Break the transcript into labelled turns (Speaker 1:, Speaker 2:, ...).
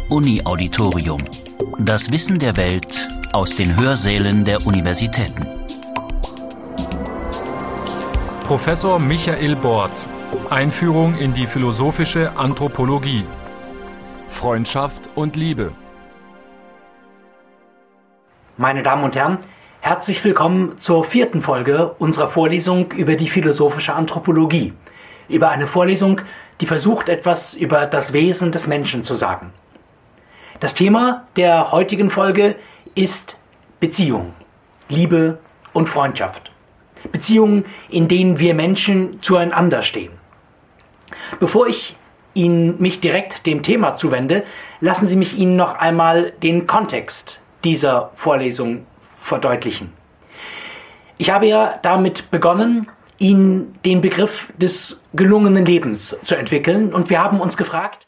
Speaker 1: Uni-Auditorium. Das Wissen der Welt aus den Hörsälen der Universitäten.
Speaker 2: Professor Michael Bort. Einführung in die philosophische Anthropologie. Freundschaft und Liebe.
Speaker 3: Meine Damen und Herren, herzlich willkommen zur 4. Folge unserer Vorlesung über die philosophische Anthropologie. Über eine Vorlesung, die versucht, etwas über das Wesen des Menschen zu sagen. Das Thema der heutigen Folge ist Beziehung, Liebe und Freundschaft. Beziehungen, in denen wir Menschen zueinander stehen. Bevor ich mich direkt dem Thema zuwende, lassen Sie mich Ihnen noch einmal den Kontext dieser Vorlesung verdeutlichen. Ich habe ja damit begonnen, Ihnen den Begriff des gelungenen Lebens zu entwickeln, und wir haben uns gefragt,